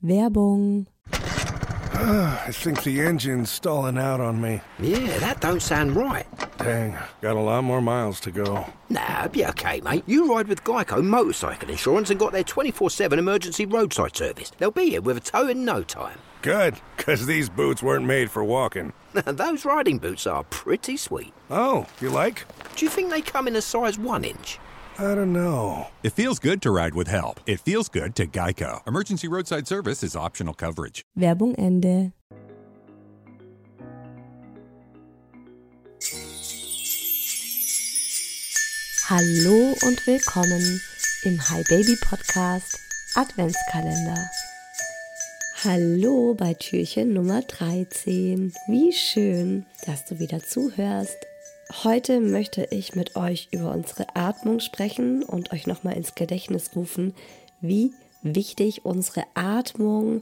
Werbung. I think the engine's stalling out on me. Yeah, that don't sound right. Dang, got a lot more miles to go. Nah, be okay, mate. You ride with Geico Motorcycle Insurance and got their 24/7 emergency roadside service. They'll be here with a tow in no time. Good, because these boots weren't made for walking. Those riding boots are pretty sweet. Oh, you like? Do you think they come in a size 1 inch? I don't know. It feels good to ride with help. It feels good to Geico. Emergency roadside service is optional coverage. Werbung Ende. Hallo und willkommen im Hi Baby Podcast Adventskalender. Hallo bei Türchen Nummer 13. Wie schön, dass du wieder zuhörst. Heute möchte ich mit euch über unsere Atmung sprechen und euch nochmal ins Gedächtnis rufen, wie wichtig unsere Atmung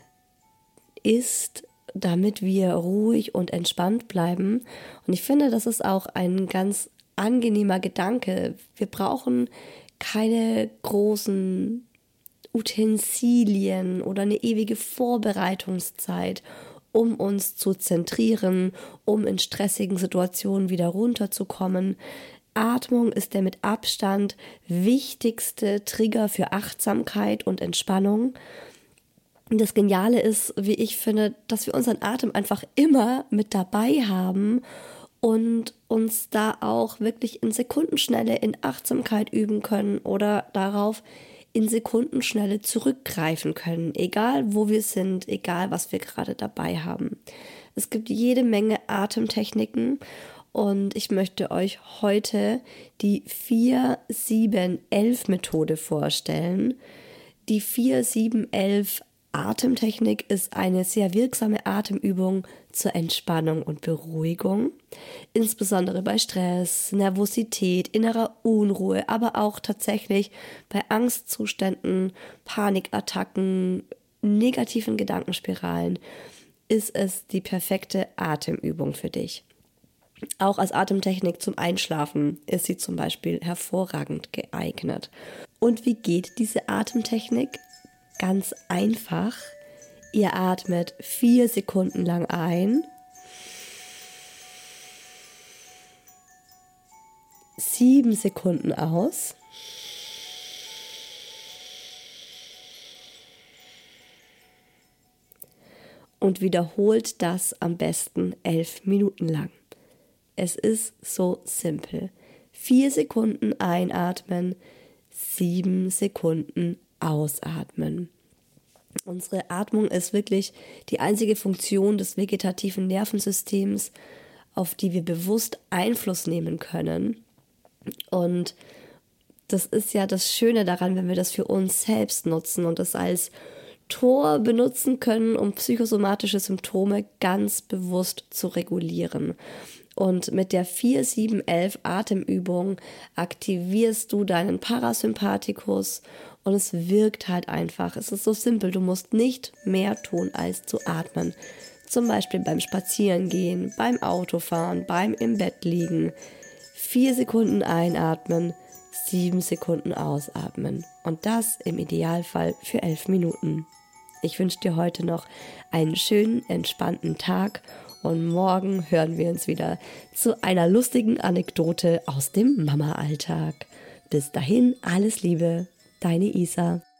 ist, damit wir ruhig und entspannt bleiben. Und ich finde, das ist auch ein ganz angenehmer Gedanke. Wir brauchen keine großen Utensilien oder eine ewige Vorbereitungszeit, um uns zu zentrieren, um in stressigen Situationen wieder runterzukommen. Atmung ist der mit Abstand wichtigste Trigger für Achtsamkeit und Entspannung. Und das Geniale ist, wie ich finde, dass wir unseren Atem einfach immer mit dabei haben und uns da auch wirklich in Sekundenschnelle in Achtsamkeit üben können oder darauf in Sekundenschnelle zurückgreifen können, egal wo wir sind, egal was wir gerade dabei haben. Es gibt jede Menge Atemtechniken und ich möchte euch heute die 4-7-11-Methode vorstellen. Die 4-7-11 Atemtechnik ist eine sehr wirksame Atemübung zur Entspannung und Beruhigung, insbesondere bei Stress, Nervosität, innerer Unruhe, aber auch tatsächlich bei Angstzuständen, Panikattacken, negativen Gedankenspiralen ist es die perfekte Atemübung für dich. Auch als Atemtechnik zum Einschlafen ist sie zum Beispiel hervorragend geeignet. Und wie geht diese Atemtechnik? Ganz einfach. Ihr atmet 4 Sekunden lang ein, 7 Sekunden aus und wiederholt das am besten 11 Minuten lang. Es ist so simpel. 4 Sekunden einatmen, 7 Sekunden ausatmen. Unsere Atmung ist wirklich die einzige Funktion des vegetativen Nervensystems, auf die wir bewusst Einfluss nehmen können. Und das ist ja das Schöne daran, wenn wir das für uns selbst nutzen und das als Tor benutzen können, um psychosomatische Symptome ganz bewusst zu regulieren. Und mit der 4-7-11 Atemübung aktivierst du deinen Parasympathikus und es wirkt halt einfach. Es ist so simpel, du musst nicht mehr tun, als zu atmen. Zum Beispiel beim Spazierengehen, beim Autofahren, beim im Bett liegen. 4 Sekunden einatmen, 7 Sekunden ausatmen. Und das im Idealfall für 11 Minuten. Ich wünsche dir heute noch einen schönen, entspannten Tag. Und morgen hören wir uns wieder zu einer lustigen Anekdote aus dem Mama-Alltag. Bis dahin, alles Liebe, deine Isa.